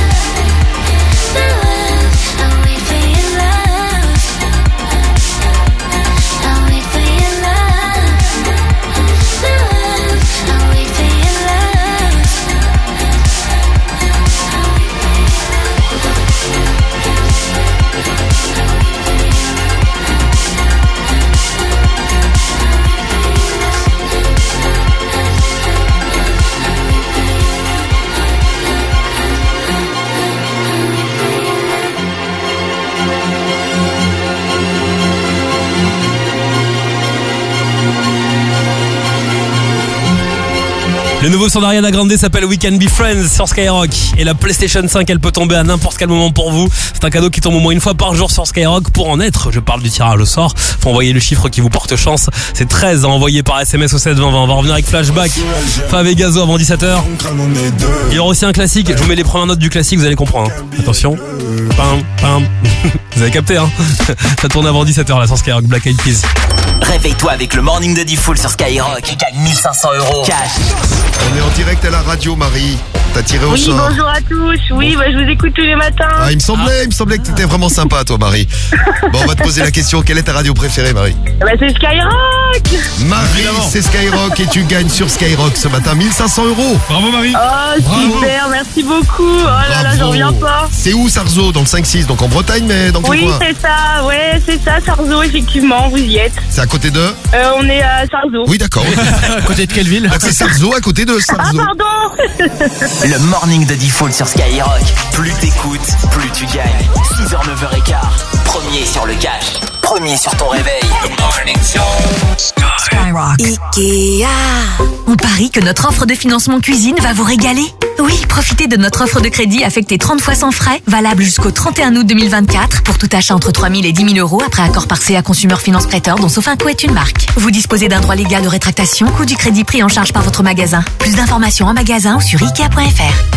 Le nouveau son d'Ariana Grande s'appelle We Can Be Friends sur Skyrock. Et la PlayStation 5, elle peut tomber à n'importe quel moment pour vous. C'est un cadeau qui tombe au moins une fois par jour sur Skyrock. Pour en être, je parle du tirage au sort. Faut envoyer le chiffre qui vous porte chance. C'est 13 à envoyer par SMS au 72020. On va revenir avec Flashback, Fave et Gazo avant 17h. Il y aura aussi un classique. Je vous mets les premières notes du classique, vous allez comprendre. Attention. Pam, pam. Vous avez capté, hein. Ça tourne avant 17h là sur Skyrock, Black Eyed Peas. Réveille-toi avec le Morning de Diffoul sur Skyrock et gagne 1500 € cash. On est en direct à la radio, Marie. T'as tiré au sort. Oui, bonjour à tous. Oui, je vous écoute tous les matins. Ah, il me semblait que t'étais vraiment sympa, toi, Marie. Bon, on va te poser la question. Quelle est ta radio préférée, Marie? C'est Skyrock. Marie, c'est Skyrock et tu gagnes sur Skyrock ce matin 1500 €. Bravo, Marie. Oh, super, merci beaucoup. Oh là là, j'en reviens pas. C'est où, Sarzeau? Dans le 5-6, donc en Bretagne, mais dans quel coin? Oui, c'est ça, ouais, c'est ça, Sarzeau, effectivement, vous y êtes. C'est à côté de? On est à Sarzeau. Oui, d'accord. À côté de quelle ville? Donc c'est Sarzeau, à côté de Sarzeau. Ah, pardon. Le Morning de Diffoul sur Skyrock. Plus t'écoutes, plus tu gagnes. 6h, 9h15. Premier sur le cash. Premier sur ton réveil. The Morning Show. Skyrock. Ikea. On parie que notre offre de financement cuisine va vous régaler. Oui, profitez de notre offre de crédit affectée 30 fois sans frais, valable jusqu'au 31 août 2024 pour tout achat entre 3 000 et 10 000 € après accord par CA Consumer Finance Prêteur dont Sofinco est une marque. Vous disposez d'un droit légal de rétractation, coût du crédit pris en charge par votre magasin. Plus d'informations en magasin ou sur Ikea.fr.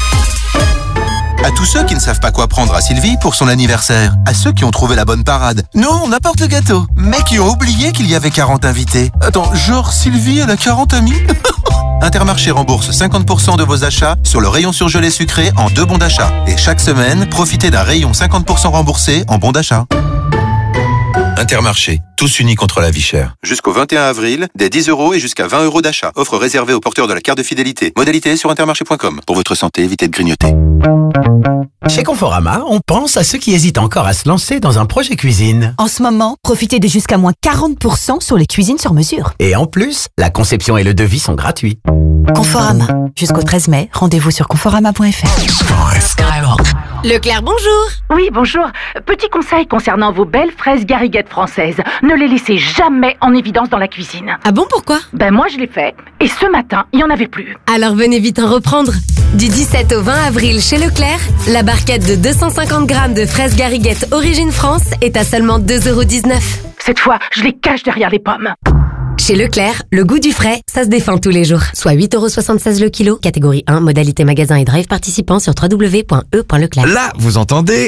À tous ceux qui ne savent pas quoi prendre à Sylvie pour son anniversaire. À ceux qui ont trouvé la bonne parade. Non, on apporte le gâteau. Mais qui ont oublié qu'il y avait 40 invités. Attends, genre Sylvie, elle a 40 amis? Intermarché rembourse 50% de vos achats sur le rayon surgelé sucré en 2 bons d'achat. Et chaque semaine, profitez d'un rayon 50% remboursé en bons d'achat. Intermarché, tous unis contre la vie chère. Jusqu'au 21 avril, des 10 € et jusqu'à 20 € d'achat. Offre réservée aux porteurs de la carte de fidélité. Modalité sur intermarché.com. Pour votre santé, évitez de grignoter. Chez Conforama, on pense à ceux qui hésitent encore à se lancer dans un projet cuisine. En ce moment, profitez de jusqu'à moins 40% sur les cuisines sur mesure. Et en plus, la conception et le devis sont gratuits. Conforama. Jusqu'au 13 mai, rendez-vous sur conforama.fr. Skyrock. Leclerc, bonjour. Oui, bonjour. Petit conseil concernant vos belles fraises gariguettes françaises. Ne les laissez jamais en évidence dans la cuisine. Ah bon, pourquoi? Moi, je l'ai fait. Et ce matin, il n'y en avait plus. Alors venez vite en reprendre. Du 17 au 20 avril chez Leclerc, la barquette de 250 grammes de fraises gariguettes Origine France est à seulement 2,19 €. Cette fois, je les cache derrière les pommes. Chez Leclerc, le goût du frais, ça se défend tous les jours. Soit 8,76 € le kilo, catégorie 1, modalité magasin et drive participant sur www.e.leclerc. Là, vous entendez?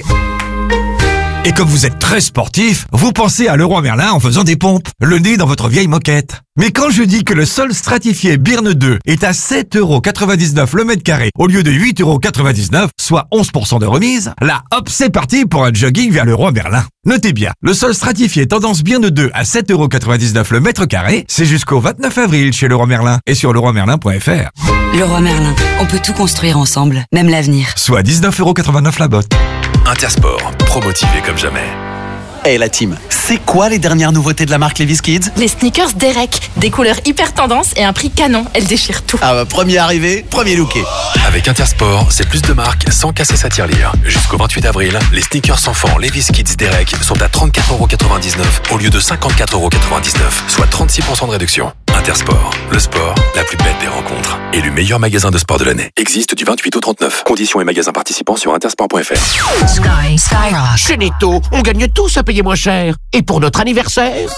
Et comme vous êtes très sportif, vous pensez à Leroy Merlin en faisant des pompes, le nez dans votre vieille moquette. Mais quand je dis que le sol stratifié Birne 2 est à 7,99 € le mètre carré au lieu de 8,99 €, soit 11% de remise, là, hop, c'est parti pour un jogging vers Leroy Merlin. Notez bien, le sol stratifié tendance Birne 2 à 7,99 € le mètre carré, c'est jusqu'au 29 avril chez Leroy Merlin et sur leroymerlin.fr. Leroy Merlin, on peut tout construire ensemble, même l'avenir. Soit 19,89 € la botte. Intersport, pro-motivé comme jamais. Hey la team, c'est quoi les dernières nouveautés de la marque Levi's Kids? Les sneakers Derek, des couleurs hyper tendance et un prix canon, elles déchirent tout. Ah bah, premier arrivé, premier looké. Avec Intersport, c'est plus de marques sans casser sa tirelire. Jusqu'au 28 avril, les sneakers enfants Levi's Kids Derek sont à 34,99 € au lieu de 54,99 €, soit 36% de réduction. Intersport, le sport, la plus belle des rencontres. Élu meilleur magasin de sport de l'année. Existe du 28 au 39. Conditions et magasins participants sur intersport.fr. Skyrock. Chez Netto, on gagne tous à payer moins cher. Et pour notre anniversaire,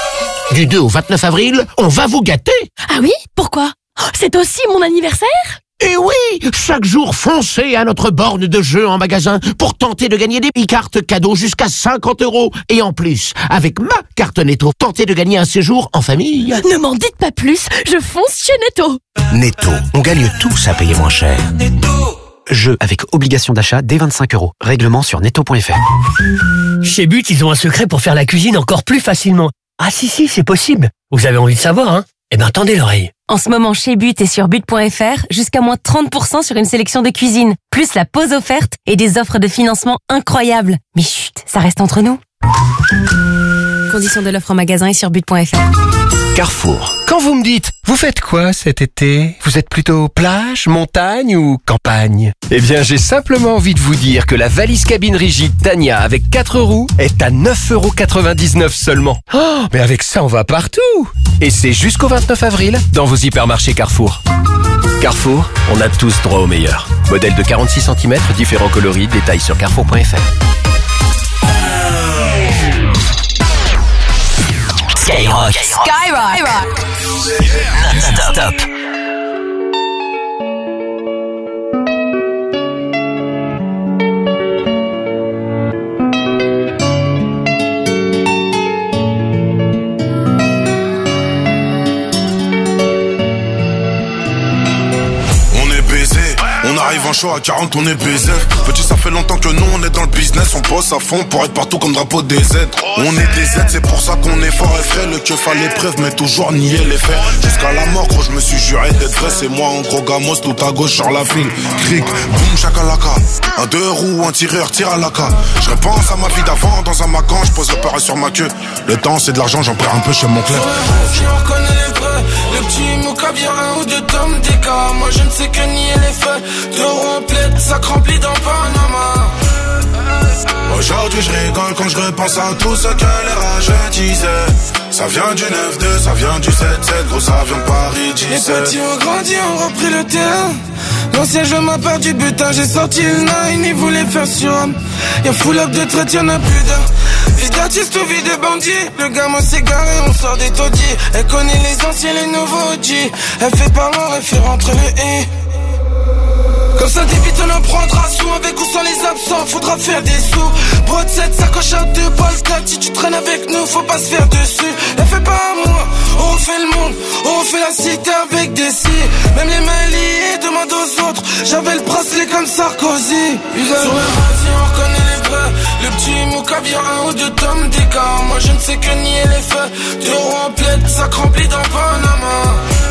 du 2 au 29 avril, on va vous gâter. Ah oui? Pourquoi? C'est aussi mon anniversaire? Et oui, chaque jour, foncez à notre borne de jeu en magasin pour tenter de gagner des e-cartes cadeaux jusqu'à 50 €. Et en plus, avec ma carte Netto, tentez de gagner un séjour en famille. Ne m'en dites pas plus, je fonce chez Netto. Netto, on gagne tous à payer moins cher. Jeu avec obligation d'achat dès 25 €. Règlement sur netto.fr. Chez But, ils ont un secret pour faire la cuisine encore plus facilement. Ah si, c'est possible. Vous avez envie de savoir, hein? Eh ben, tendez l'oreille. En ce moment, chez But et sur but.fr, jusqu'à moins 30% sur une sélection de cuisine. Plus la pause offerte et des offres de financement incroyables. Mais chut, ça reste entre nous. Conditions de l'offre en magasin et sur but.fr. Carrefour. Quand vous me dites, vous faites quoi cet été? Vous êtes plutôt plage, montagne ou campagne? Eh bien, j'ai simplement envie de vous dire que la valise cabine rigide Tania avec 4 roues est à 9,99 € seulement. Oh, mais avec ça, on va partout! Et c'est jusqu'au 29 avril dans vos hypermarchés Carrefour. Carrefour, on a tous droit au meilleur. Modèle de 46 cm, différents coloris, détails sur carrefour.fr. Skyrock. Non-stop. On arrive en show à 40, on est baisé. Petit, ça fait longtemps que nous on est dans le business. On bosse à fond pour être partout comme drapeau des Z. On est des Z, c'est pour ça qu'on est fort et frais. Le keuf à l'épreuve, mais toujours nier les faits. Jusqu'à la mort, gros, je me suis juré d'être vrai. C'est moi en gros gamos, tout à gauche sur la file. Cric, boum, chakalaka. Un 2 roues, un tireur, tire à la ca. Je repense à ma vie d'avant dans un macan. Je pose le pareil sur ma queue. Le temps, c'est de l'argent, j'en perds un peu chez mon clair. On reconnaît les vrais. Le petit mouka, bien un ou deux tomes d'écart. Moi, je ne sais que nier les faits. D'euros en plaide, sac rempli dans Panama. Aujourd'hui je rigole quand je repense à tout ce que les rageux disaient. Ça vient du 9-2, ça vient du 7-7, gros ça vient de Paris 17. Les petits ont grandi, ont repris le terrain. L'ancien jeu m'a perdu butin, j'ai sorti le 9, ils voulaient faire sur homme. Y'a full up de traite, y'en a plus d'un. Vie d'artiste ou vie de bandit, le gamin s'est garé, on sort des taudis. Elle connaît les anciens, les nouveaux G. Elle fait pas mort, elle fait rentrer le et. Comme ça débite on en prendra sous. Avec ou sans les absents, faudra faire des sous. Broad 7, sacoche à 2 balles 4. Si tu traînes avec nous, faut pas se faire dessus. Elle fait pas à moi, on refait le monde. On refait la cité avec des si. Même les mains liées, demande aux autres. J'avais le bracelet comme Sarkozy. Sur le radis, on reconnaît les vrais. Le petit mouka vient un ou deux tomes d'écart. Moi je ne sais que nier les faits. D'euros en plaide, sac rempli dans Panama.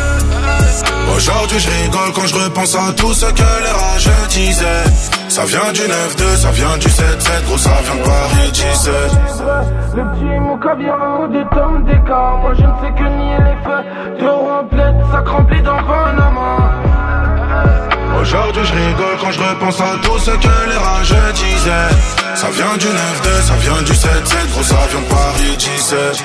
Aujourd'hui je rigole quand je repense à tout ce que les rageux disaient. Ça vient du 9-2, ça vient du 7-7, gros ça vient de Paris 17. Le petit mouka vient un ou deux tomes d'écart. Moi je ne sais que nier les faits. D'euros en plaide, sac rempli dans Panama. Aujourd'hui je rigole quand je repense à tout ce que les rageux disaient. Ça vient du 9-2, ça vient du 7-7, gros ça vient de Paris 17.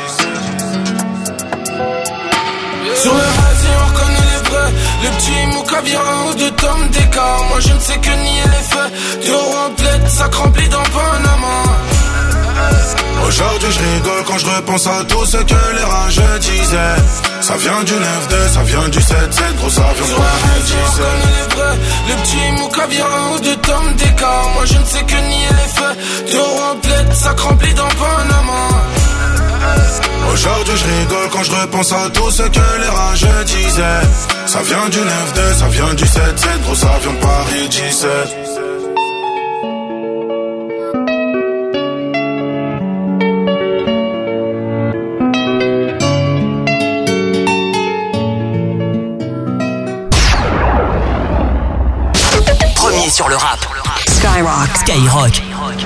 Sur le radis on reconnaît les vrais. Le petit mouka vient un ou deux tomes d'écart. Moi je ne sais que nier les faits. D'euros en plaide, sac rempli dans Panama. Aujourd'hui je rigole quand je repense à tout ce que les rageux disaient. Ça vient du 9-2, ça vient du 7-7, gros ça vient de Paris 17. On reconnaît les vrais. Le petit mouka vient un ou deux tomes d'écart. Moi je ne sais que nier les faits. D'euros en plaide, sac rempli dans Panama. Aujourd'hui je rigole quand je repense à tout ce que les rageux disaient. Ça vient du 9-2, ça vient du 7-7, gros ça vient de Paris 17. Premier sur le rap. Skyrock.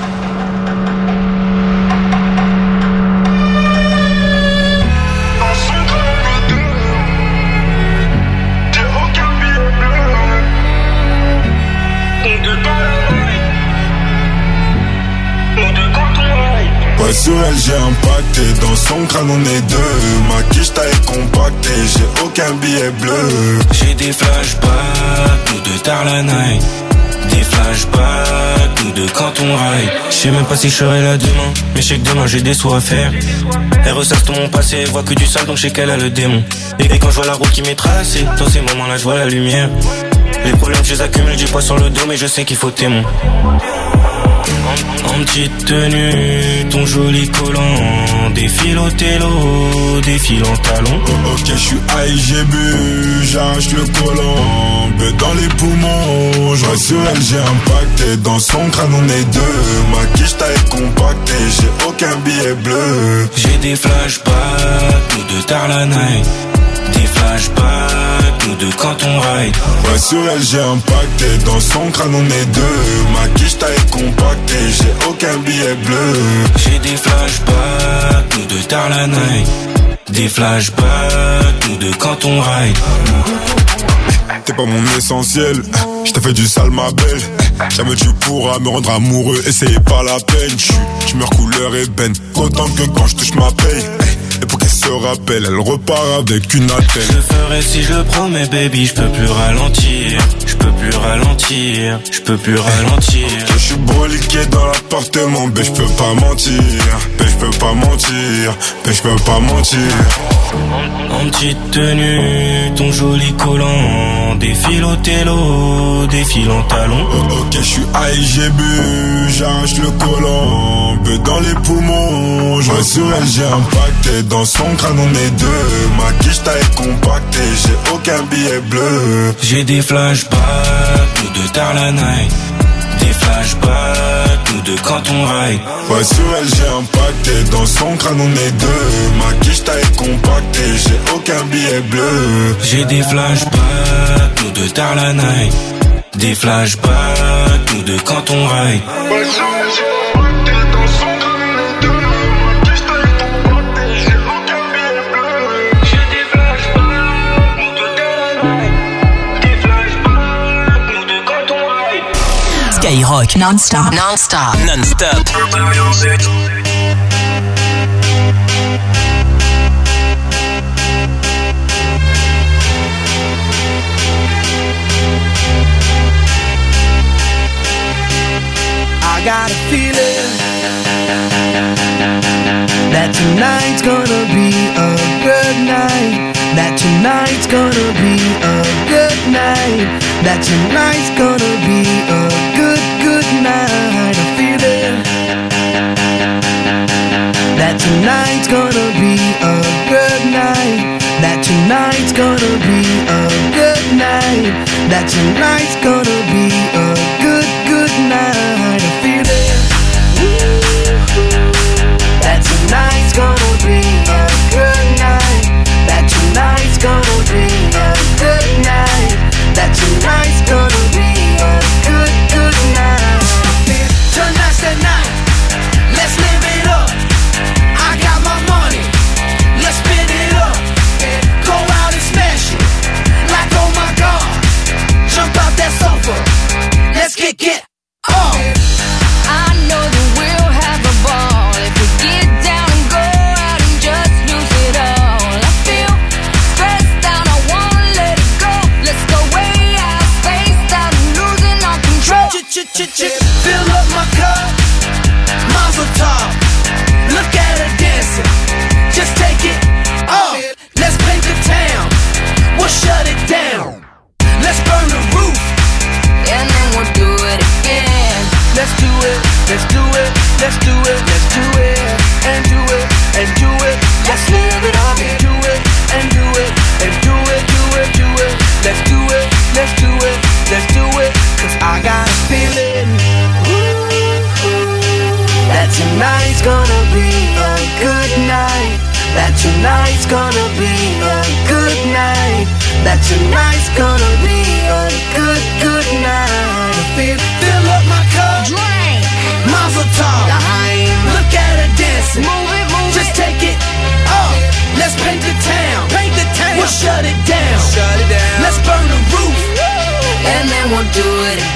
Ouais, sur elle j'ai impacté, dans son crâne on est deux. Ma quiche taille compactée, j'ai aucun billet bleu. J'ai des flashbacks, ou de tard la night. Des flashbacks, ou de quand on ride. J'sais même pas si je serai là demain, mais je sais que demain j'ai des soins à faire. Elle ressasse tout mon passé, elle voit que du sale donc je sais qu'elle a le démon. Et quand je vois la route qui m'est tracée, dans ces moments là je vois la lumière. Les problèmes je les accumule, j'ai pas sur le dos, mais je sais qu'il faut t'aimer. En petite tenue, ton joli collant, défile au télo, défile en talon. Ok, je suis high, j'ai bu, j'arrache le collant, bête dans les poumons, je reste sur elle, j'ai impacté, dans son crâne on est deux, ma quiche taille compactée, j'ai aucun billet bleu. J'ai des flashbacks, nous deux tard la night. Des flashbacks, nous deux quand on ride. Ouais, sur elle j'ai impacté, dans son crâne on est deux, ma quiche taille compactée, j'ai aucun billet bleu. J'ai des flashbacks, nous deux tard la night. Des flashbacks, nous deux quand on ride. T'es pas mon essentiel, je t'ai fait du sale ma belle. Jamais tu pourras me rendre amoureux, essayez pas la peine. Tu meurs couleur ébène, autant que quand je touche ma paye. Et pour qu'elle se rappelle, elle repart avec une attelle. Je le ferai si je le promets baby, je peux plus ralentir. Je peux plus ralentir, je peux plus ralentir. Je suis broliqué dans l'appartement, mais je peux pas mentir. Mais je peux pas mentir, mais je peux pas mentir. En petite tenue, ton joli collant, défile au télo, défile en talon. Ok, je suis high, j'ai bu, j'arrache le collant, bête dans les poumons, je reste sur elle, j'ai impacté, dans son crâne on est deux, ma quiche taille compactée, j'ai aucun billet bleu. J'ai des flashbacks, nous deux tard la night. Des flashbacks, nous deux quand on ride. Ouais, sur elle j'ai impacté, dans son crâne on est deux, ma quiche taille compactée, j'ai aucun billet bleu. J'ai des flashbacks, nous deux tard la night. Des flashbacks, nous deux quand on ride. Ouais, sur elle j'ai impacté, dans son crâne on est deux, ma quiche taille compactée, j'ai aucun billet bleu. J'ai des flashbacks, nous deux tard la night. Des flashbacks, nous deux quand on ride. Skyrock non-stop. Non-stop. Non-stop. I got a feeling that tonight's gonna be a good night. That tonight's gonna be a good night. That tonight's gonna be a good, good night. A feeling that tonight's gonna be a good night. That tonight's gonna be a good night. That tonight's gonna be a good, good night. A feeling that tonight's gonna be a good night. That tonight's gonna be a good night. That tonight's gonna be a good, good night. Tonight's the night, let's live it up. I got my money, let's spin it up. Go out and smash it, like oh my god. Jump out that sofa, let's kick it up. I know that we'll have a ball if we get down and go out and just lose it all. I feel stressed out, I wanna let it go. Let's go way out, spaced out and losing all control. Fill up my cup, Mazel tov. Look at her dancing, just take it up. Let's paint the town, we'll shut it down. Let's burn the roof, and then we'll do it again. Let's do it, let's do it, let's do it, let's do it, and do it, and do it. Let's live it up and do it, and do it, and do it, do it, do it. Let's do it, let's do it, let's do it. Cause I got a feeling that tonight's gonna be a good night. That tonight's gonna be a good night. That tonight's gonna be a good, good night. Fill up my cup, drink, Mazel tov. Look at her dancing, move it, move just it. take it up. Let's paint the town, we'll shut it down. Shut it down. Let's burn the roof, and then we'll do it